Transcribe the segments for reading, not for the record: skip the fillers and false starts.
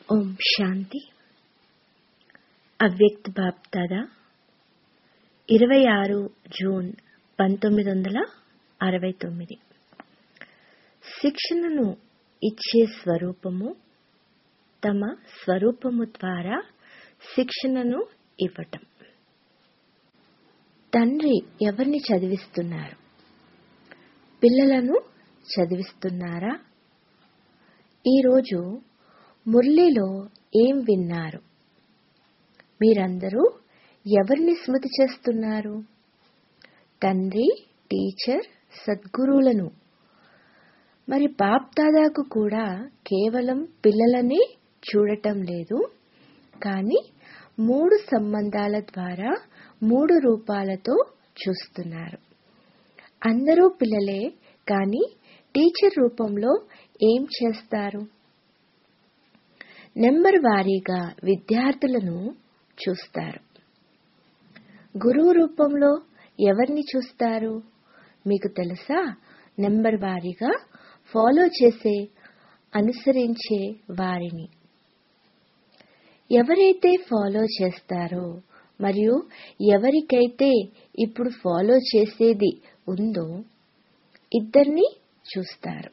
ఓం శాంతి. అవ్యక్త బాప్దాదా 26 జూన్ 1969. శిక్షణను ఇచ్చే స్వరూపము తమ స్వరూపము ద్వారా శిక్షణను ఇవ్వటం. తండ్రి ఎవరిని చదివిస్తున్నారు? పిల్లలను చదివిస్తున్నారా? ఈరోజు మురళిలో ఏం విన్నారు? మీరందరూ ఎవరిని స్మృతి చేస్తున్నారు? తండ్రి, టీచర్, సద్గురువులను. మరి బాప్దాదాకు కూడా కేవలం పిల్లలని చూడటం లేదు, కానీ 3 సంబంధాల ద్వారా 3 రూపాలతో చూస్తున్నారు. అందరూ పిల్లలే, కానీ టీచర్ రూపంలో ఏం చేస్తారు? నెంబర్ వారీగా విద్యార్థులను చూస్తారు. గురువు రూపంలో ఎవరిని చూస్తారు? మీకు తెలుసా? నెంబర్ వారీగా ఫాలో చేసే, అనుసరించే వారిని. ఎవరైతే ఫాలో చేస్తారో మరియు ఎవరికైతే ఇప్పుడు ఫాలో చేసేది ఉందో ఇద్దరిని చూస్తారు.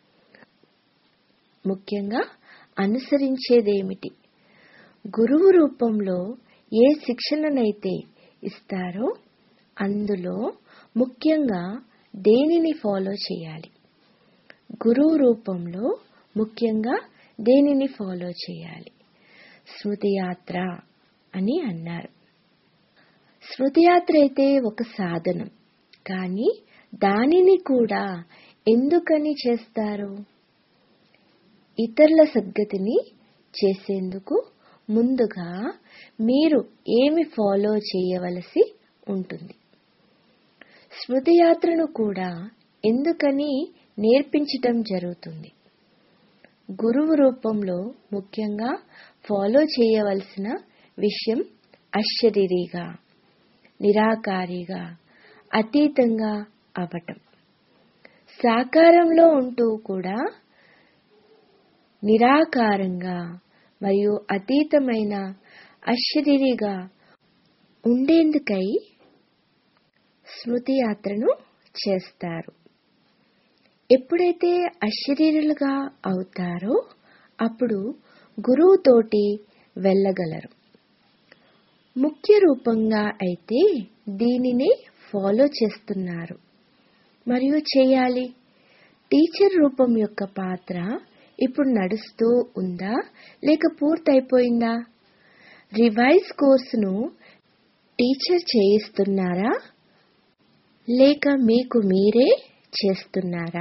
ముఖ్యంగా అనుసరించేదేమిటి? గురువు రూపంలో ఏ శిక్షణనైతే ఇస్తారో అందులో ముఖ్యంగా దేనిని ఫాలో చేయాలి? గురువు రూపంలో ముఖ్యంగా దేనిని ఫాలో చేయాలి? స్మృతియాత్ర అని అన్నారు. స్మృతియాత్ర అయితే ఒక సాధనం, కానీ దానిని కూడా ఎందుకని చేస్తారు? ఇతరుల సద్గతిని చేసేందుకు ముందుగా మీరు ఏమి ఫాలో చేయవలసి ఉంటుంది? స్మృతియాత్రను కూడా ఎందుకని నేర్పించటం జరుగుతుంది? గురువు రూపంలో ముఖ్యంగా ఫాలో చేయవలసిన విషయం అశరీరిగా, నిరాకారిగా, అతీతంగా అవటం. సాకారంలో ఉంటూ కూడా నిరాకారంగా మరియు అతీతమైన అశరీరిగా ఉండేందుకై స్మృతి యాత్రను చేస్తారు. ఎప్పుడైతే అశరీరులుగా అవుతారో అప్పుడు గురువుతోటి వెళ్ళగలరు. ముఖ్య రూపంగా అయితే దీనిని ఫాలో చేస్తున్నారు మరియు చేయాలి. టీచర్ రూపం యొక్క పాత్ర ఇప్పుడు నడుస్తూ ఉందా లేక పూర్తయిపోయిందా? రివైజ్ కోర్సును టీచర్ చేయిస్తున్నారా లేక మీకు మీరే చేస్తున్నారా?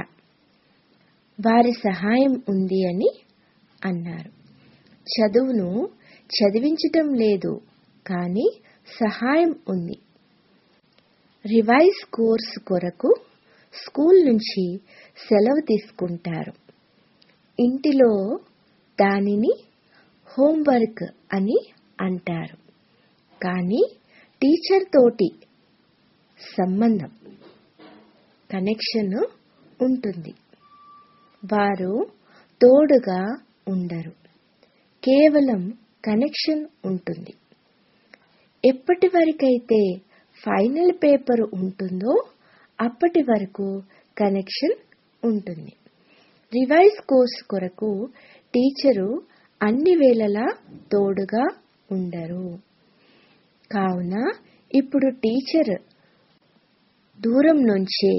వారి సహాయం ఉంది అని అన్నారు. చదువును చదివించటం లేదు, కానీ సహాయం ఉంది. రివైజ్ కోర్సు కొరకు స్కూల్ నుంచి సెలవు తీసుకుంటారు. ఇంటిలో దానిని హోంవర్క్ అని అంటారు, కానీ టీచర్ తోటి సంబంధం, కనెక్షన్ ఉంటుంది. వారు తోడుగా ఉండరు, కేవలం కనెక్షన్ ఉంటుంది. ఎప్పటి వరకైతే ఫైనల్ పేపర్ ఉంటుందో అప్పటి వరకు కనెక్షన్ ఉంటుంది. రివైజ్ కోర్సు కొరకు టీచరు అన్ని వేళలా తోడుగా ఉండరు. కావున ఇప్పుడు టీచర్ దూరం నుంచే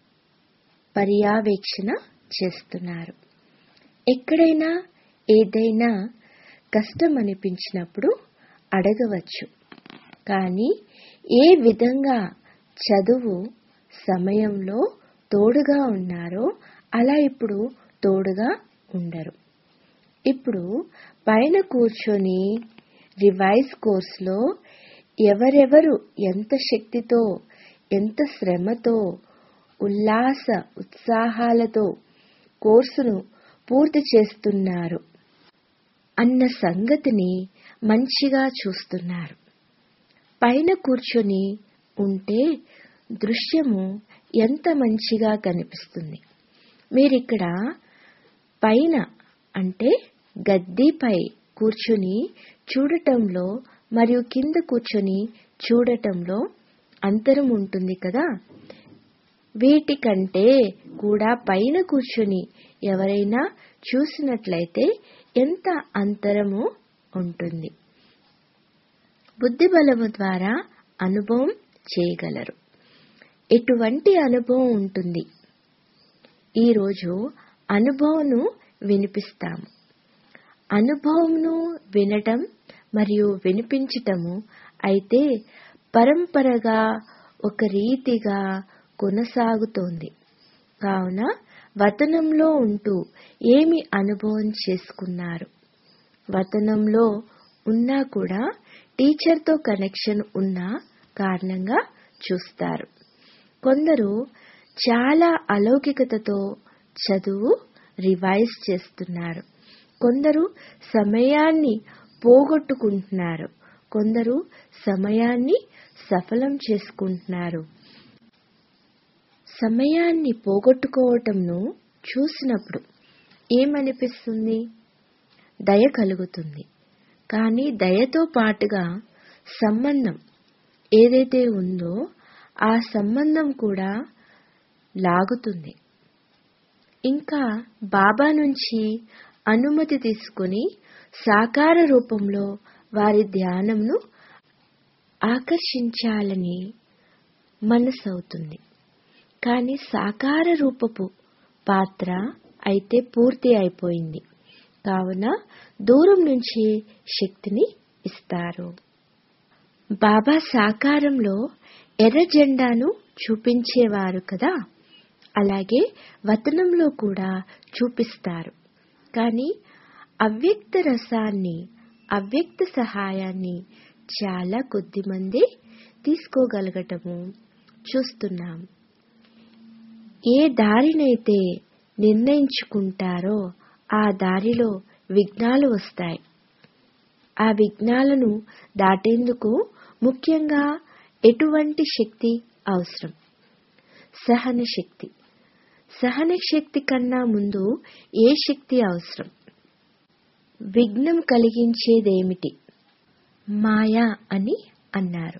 పర్యవేక్షణ చేస్తున్నారు. ఎక్కడైనా ఏదైనా కష్టం అనిపించినప్పుడు అడగవచ్చు, కానీ ఏ విధంగా చదువు సమయంలో తోడుగా ఉన్నారో అలా ఇప్పుడు తోడుగా ఉండరు. ఇప్పుడు పైన కూర్చొని రివైజ్ కోర్సులో ఎవరెవరు ఎంత శక్తితో, ఎంత శ్రమతో, ఉల్లాస ఉత్సాహాలతో కోర్సును పూర్తి చేస్తున్నారు అన్న సంగతిని మంచిగా చూస్తున్నారు. పైన కూర్చొని ఉంటే దృశ్యము ఎంత మంచిగా కనిపిస్తుంది. మీరిక్కడ పైన అంటే గద్దెపై కూర్చుని చూడటంలో మరియు కింద కూర్చొని చూడటంలో అంతరం ఉంటుంది కదా. వీటికంటే కూడా పైన కూర్చుని ఎవరైనా చూసినట్లయితే ఎంత అంతరము ఉంటుంది. బుద్ధి బలము ద్వారా అనుభవం చేయగలరు. ఎటువంటి అనుభవం ఉంటుంది? ఈరోజు అనుభవంను వినిపిస్తాము. అనుభవంను వినటం మరియు వినిపించటము అయితే పరంపరగా ఒక రీతిగా కొనసాగుతోంది. కావున వతనంలో ఉంటూ ఏమి అనుభవం చేసుకున్నారు? వతనంలో ఉన్నా కూడా టీచర్తో కనెక్షన్ ఉన్న కారణంగా చూస్తారు. కొందరు చాలా అలౌకికతతో చదువు రివైజ్ చేస్తున్నారు. కొందరు సమయాన్ని పోగొట్టుకుంటున్నారు. కొందరు సమయాన్ని సఫలం చేసుకుంటున్నారు. సమయాన్ని పోగొట్టుకోవటంను చూసినప్పుడు ఏమనిపిస్తుంది? దయ కలుగుతుంది. కానీ దయతో పాటుగా సంబంధం ఏదైతే ఉందో ఆ సంబంధం కూడా లాగుతుంది. ఇంకా బాబా నుంచి అనుమతి తీసుకుని సాకార రూపంలో వారి ధ్యానంను ఆకర్షించాలని మనసవుతుంది. కానీ సాకార రూపపు పాత్ర అయితే పూర్తి అయిపోయింది. కావున దూరం నుంచి శక్తిని ఇస్తారు. బాబా సాకారంలో ఎర్ర జెండాను చూపించేవారు కదా, అలాగే వతనంలో కూడా చూపిస్తారు. కానీ అవ్యక్త రసాన్ని, అవ్యక్త సహాయాన్ని చాలా కొద్ది మంది తీసుకోగలగటము చూస్తున్నాం. ఏ దారినైతే నిర్ణయించుకుంటారో ఆ దారిలో విఘ్నాలు వస్తాయి. ఆ విఘ్నాలను దాటేందుకు ముఖ్యంగా ఎటువంటి శక్తి అవసరం? సహన శక్తి. సహన శక్తి కన్నా ముందు ఏ శక్తి అవసరం? విఘ్నం కలిగించేదేమిటి? మాయా అని అన్నారు.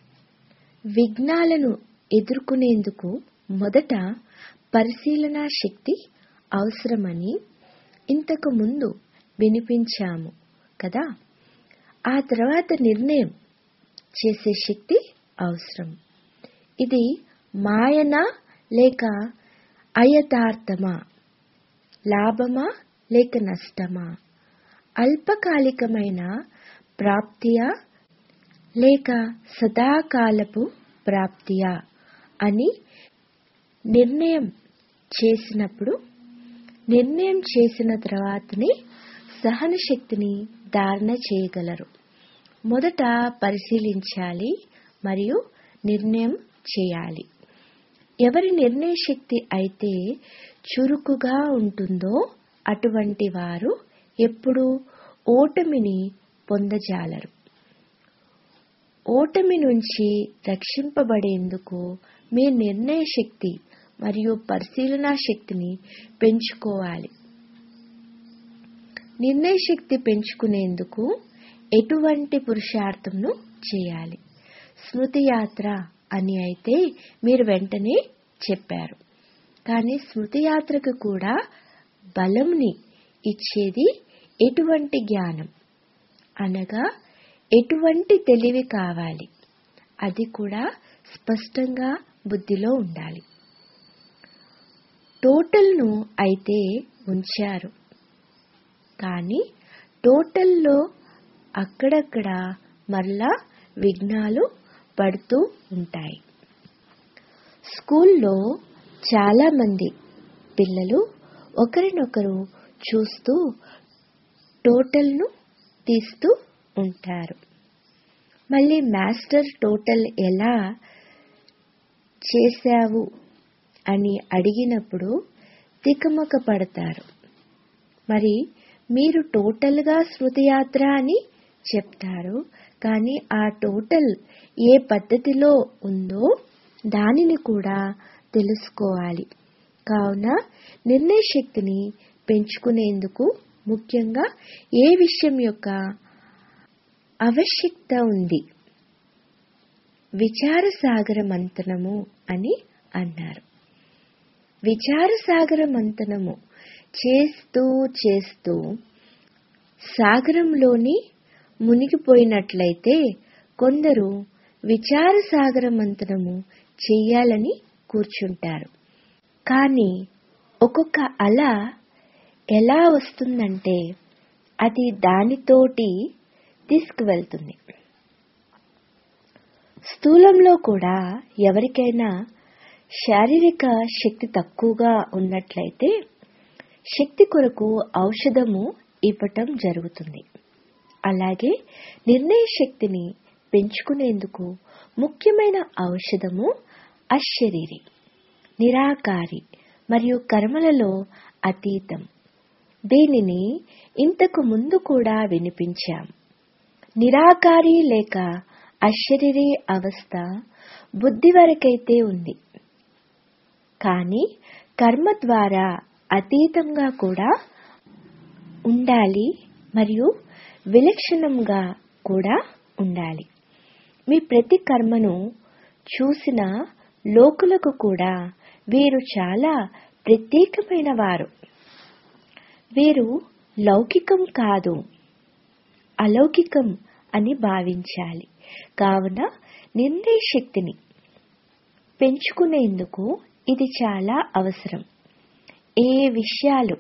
విఘ్నాలను ఎదుర్కొనేందుకు మొదట పరిశీలనా శక్తి అవసరమని ఇంతకు ముందు వినిపించాము కదా. ఆ తర్వాత నిర్ణయం చేసే శక్తి అవసరం. ఇది మాయనా లేక అయథార్థమా? లాభమా లేక నష్టమా? అల్పకాలికమైన ప్రాప్తియా లేక సదాకాలపు ప్రాప్తియా అని నిర్ణయం చేసినప్పుడు, నిర్ణయం చేసిన తర్వాతనే సహన శక్తిని ధారణ చేయగలరు. మొదట పరిశీలించాలి మరియు నిర్ణయం చేయాలి. ఎవరి నిర్ణయ శక్తి అయితే చురుకుగా ఉంటుందో అటువంటి వారు ఎప్పుడూ ఓటమిని పొందజాలరు. ఓటమి నుంచి రక్షింపబడేందుకు మీ నిర్ణయ శక్తి మరియు పరిశీలనా శక్తిని పెంచుకోవాలి. నిర్ణయ శక్తి పెంచుకునేందుకు ఎటువంటి పురుషార్థంను చేయాలి? స్మృతి యాత్ర అని అయితే మీరు వెంటనే చెప్పారు. కానీ స్మృతి యాత్రకు కూడా బలంని ఇచ్చేది ఎటువంటి జ్ఞానం అనగా ఎటువంటి తెలివి కావాలి? అది కూడా స్పష్టంగా బుద్ధిలో ఉండాలి. టోటల్ను అయితే ఉంచారు, కానీ టోటల్లో అక్కడక్కడ మరలా విఘ్నాలు పడుతూ ఉంటాయి. స్కూల్లో చాలా మంది పిల్లలు ఒకరినొకరు చూస్తూ టోటల్ను తీస్తూ ఉంటారు. మళ్ళీ మాస్టర్ టోటల్ ఎలా చేశావు అని అడిగినప్పుడు తికమక పడతారు. మరి మీరు టోటల్గా స్మృతి యాత్ర అని చెప్తారు, కానీ ఆ టోటల్ ఏ పద్ధతిలో ఉందో దానిని కూడా తెలుసుకోవాలి. కావున నిర్ణయ శక్తిని పెంచుకునేందుకు ముఖ్యంగా ఏ విషయం యొక్క ఆవశ్యకత ఉంది. విచార సాగర మంథనము అని అన్నారు. విచార సాగర మంథనము చేస్తూ చేస్తూ సాగరంలోని మునిగిపోయినట్లయితే కొందరు విచార సాగర మంథనము చెయ్యాలని కూర్చుంటారు. కానీ ఒక్కొక్క అల ఎలా వస్తుందంటే అది దానితోటి తీసుకువెళ్తుంది. స్థూలంలో కూడా ఎవరికైనా శారీరక శక్తి తక్కువగా ఉన్నట్లయితే శక్తి కొరకు ఔషధము ఇవ్వటం జరుగుతుంది. అలాగే నిర్ణయ శక్తిని పెంచుకునేందుకు ముఖ్యమైన ఔషధము అశరీరి, నిరాకారి మరియు కర్మలలో అతీతం. దీనిని ఇంతకు ముందు కూడా వినిపించాం. నిరాకారి లేక అశరీరి అవస్థ బుద్ధి వరకైతే ఉంది. కానీ కర్మ ద్వారా అతీతంగా కూడా ఉండాలి మరియు విలక్షణంగా కూడా ఉండాలి. మీ ప్రతి కర్మను చూసిన లోకులకు కూడా వీరు చాలా ప్రత్యేకమైన వారు. వీరు లౌకికం కాదు, అలౌకికం అని భావించాలి. కావున నిర్ణయ శక్తిని పెంచుకునేందుకు ఇది చాలా అవసరం. ఏ విషయాలు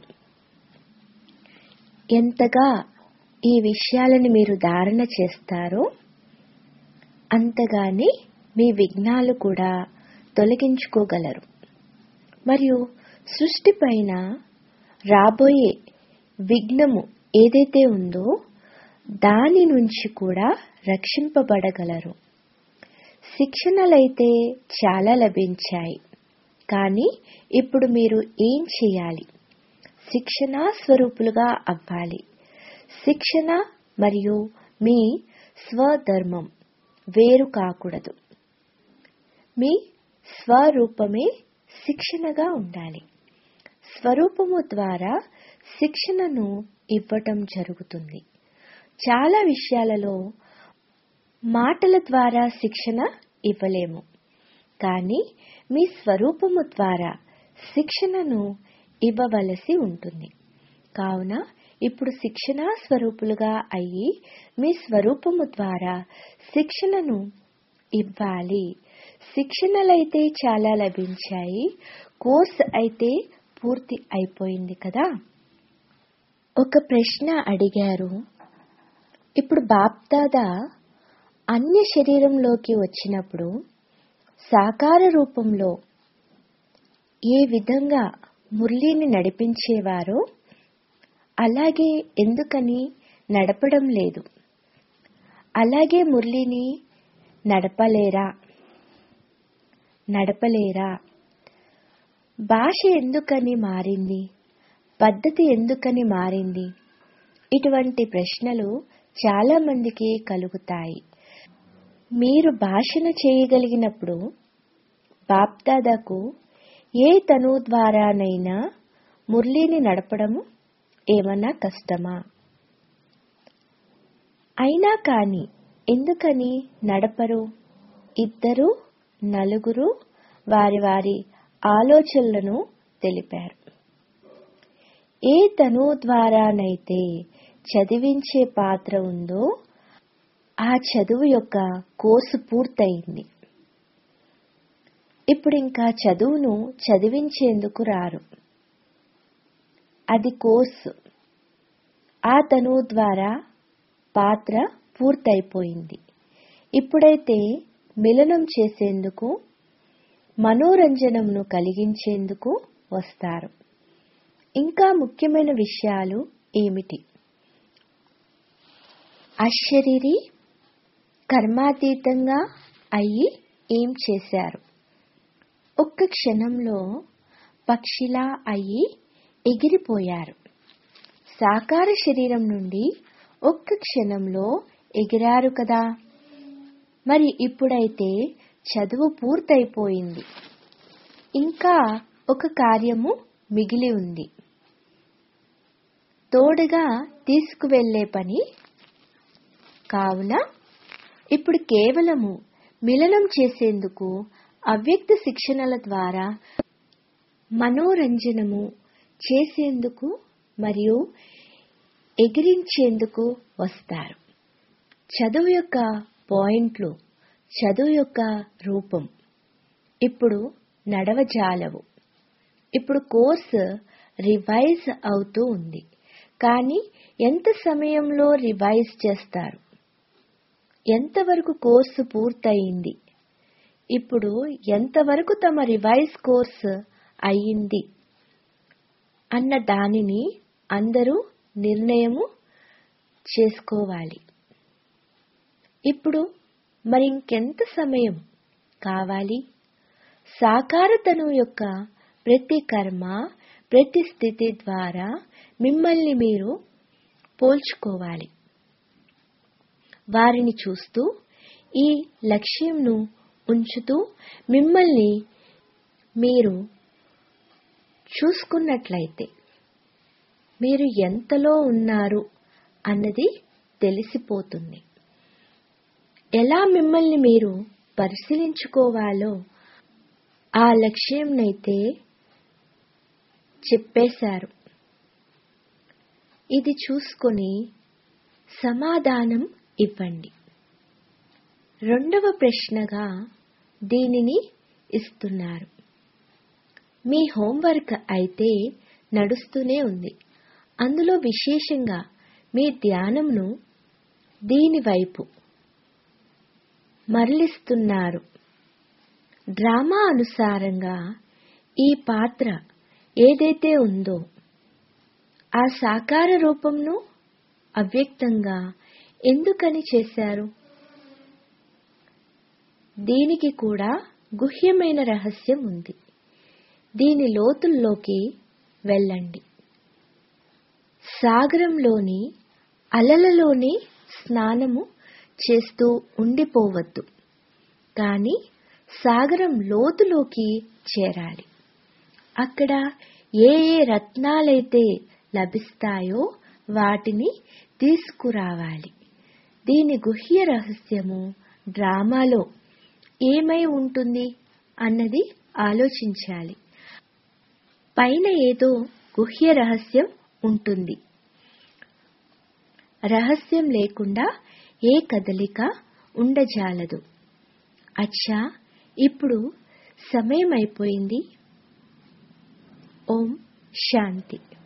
ఎంతగా ఈ విషయాలను మీరు ధారణ చేస్తారో అంతగానే మీ విఘ్నాలు కూడా తొలగించుకోగలరు మరియు సృష్టి పైన రాబోయే విఘ్నము ఏదైతే ఉందో దాని నుంచి కూడా రక్షింపబడగలరు. శిక్షణలైతే చాలా లభించాయి. కానీ ఇప్పుడు మీరు ఏం చేయాలి? శిక్షణా స్వరూపులుగా అవ్వాలి. శిక్షణ మరియు మీ స్వధర్మం వేరు కాకూడదు. మీ స్వరూపమే శిక్షణగా ఉండాలి. స్వరూపము ద్వారా శిక్షణను ఇవ్వటం జరుగుతుంది. చాలా విషయాలలో మాటల ద్వారా శిక్షణ ఇవ్వలేము. కానీ మీ స్వరూపము ద్వారా శిక్షణను ఇవ్వవలసి ఉంటుంది. కావున ఇప్పుడు శిక్షణా స్వరూపులుగా అయ్యి మీ స్వరూపము ద్వారా శిక్షణను ఇవ్వాలి. శిక్షణలైతే చాలా లభించాయి. కోర్సు అయితే పూర్తి అయిపోయింది కదా. ఒక ప్రశ్న అడిగారు. ఇప్పుడు బాప్దాదా అన్య శరీరంలోకి వచ్చినప్పుడు సాకార రూపంలో ఏ విధంగా మురళిని నడిపించేవారో అలాగే ఎందుకని నడపడం లేదు? అలాగే మురళిని నడపలేరా? భాష ఎందుకని మారింది? పద్ధతి ఎందుకని మారింది? ఇటువంటి ప్రశ్నలు చాలా మందికి కలుగుతాయి. మీరు భాషణ చేయగలిగినప్పుడు బాప్దాదాకు ఏ తను ద్వారానైనా మురళిని నడపడము ఏమన్నా కష్టమా? అయినా కానీ ఎందుకని నడపరు? ఇద్దరు నలుగురు వారి వారి ఆలోచనలను తెలిపారు. ఏ తను ద్వారానైతే చదివించే పాత్ర ఉందో ఆ చదువు యొక్క కోర్సు పూర్తయింది. ఇప్పుడు ఇంకా చదువును చదివించేందుకు రారు. అది కోర్సు. ఆ తను ద్వారా పాత్ర పూర్తయిపోయింది. ఇప్పుడైతే మిలనం చేసేందుకు, మనోరంజనంను కలిగించేందుకు వస్తారు. ఇంకా ముఖ్యమైన విషయాలు ఏమిటి? అశరీరి కర్మాతీతంగా అయ్యి ఏం చేశారు? ఒక్క క్షణంలో పక్షిలా అయ్యి ఎగిరిపోయారు. సాకార శరీరం నుండి ఒక్క క్షణంలో ఎగిరారు కదా. మరి ఇప్పుడైతే చదువు పూర్తయిపోయింది. ఇంకా ఒక కార్యము మిగిలి ఉంది. తోడుగా తీసుకువెళ్ళే పని కావున ఇప్పుడు కేవలము మిలనం చేసేందుకు అవ్యక్త శిక్షణల ద్వారా మనోరంజనము చేసేందుకు మరియు ఎగిరించేందుకు వస్తారు. చదువు యొక్క పాయింట్లు, చదువు యొక్క రూపం ఇప్పుడు నడవజాలవు. ఇప్పుడు కోర్సు రివైజ్ అవుతూ ఉంది. కానీ ఎంత సమయంలో రివైజ్ చేస్తారు? ఎంతవరకు కోర్సు పూర్తయింది? ఇప్పుడు ఎంతవరకు తమ రివైజ్ కోర్సు అయ్యింది అన్న దానిని అందరూ నిర్ణయము చేసుకోవాలి. ఇప్పుడు మరింకెంత సమయం కావాలి? సాకారతను యొక్క ప్రతి కర్మ, ప్రతి స్థితి ద్వారా మిమ్మల్ని మీరు పోల్చుకోవాలి. వారిని చూస్తూ ఈ లక్ష్యంను ఉంచుతూ మిమ్మల్ని మీరు చూసుకున్నట్లయితే మీరు ఎంతలో ఉన్నారు అన్నది తెలిసిపోతుంది. ఎలా మిమ్మల్ని మీరు పరిశీలించుకోవాలో ఆ లక్ష్యంనైతే చెప్పేశారు. ఇది చూసుకొని సమాధానం ఇవ్వండి. రెండవ ప్రశ్నగా దీనిని ఇస్తున్నారు. మీ హోంవర్క్ అయితే నడుస్తూనే ఉంది. అందులో విశేషంగా మీ ధ్యానంను దీని వైపు మరలిస్తున్నారు. డ్రామా అనుసారంగా ఈ పాత్ర ఏదైతే ఉందో ఆ సాకార రూపంను అవ్యక్తంగా ఎందుకని చేశారు? దీనికి కూడా గుహ్యమైన రహస్యం ఉంది. దీని లోతుల్లోకి వెళ్ళండి. సాగరంలోని అలలలోనే స్నానము చేస్తూ ఉండిపోవద్దు, కానీ సాగరం లోతులోకి చేరాలి. అక్కడ ఏ ఏ రత్నాలైతే లభిస్తాయో వాటిని తీసుకురావాలి. దీని గుహ్య రహస్యము డ్రామాలో ఏమై ఉంటుంది అన్నది ఆలోచించాలి. పైన ఏదో గుహ్య రహస్యం ఉంటుంది. రహస్యం లేకుండా ఏ కదలిక ఉండజాలదు. అచ్చా, ఇప్పుడు సమయం అయిపోయింది. ఓం శాంతి.